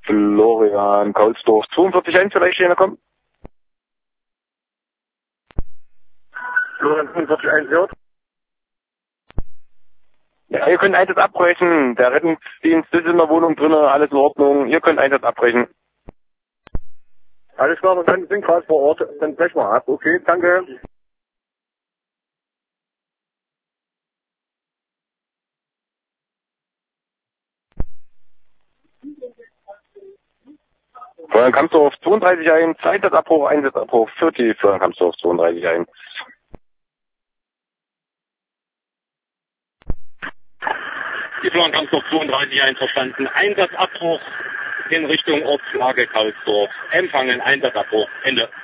Florian Kaulsdorf 42.1, vielleicht stehen kommen. Florian 45.1, ja. Ja, ihr könnt Einsatz abbrechen. Der Rettungsdienst ist in der Wohnung drin, alles in Ordnung. Ihr könnt Einsatz abbrechen. Alles klar, wir sind gerade vor Ort, dann brechen wir ab. Okay, danke. Florian Kampsdorf 32.1, Einsatzabbruch, Einsatzabbruch 40, Florian Kampsdorf 32.1. Die Florian Kampsdorf 32.1 verstanden. Einsatzabbruch in Richtung Ortslage Kaulsdorf. Empfangen, Einsatzabbruch. Ende.